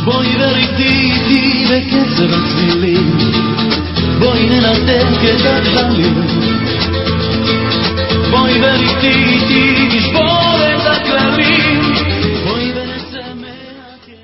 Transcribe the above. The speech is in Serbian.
בואי ורקדי איתי בקצב הצלילים, בואי ננתק את הגשמים,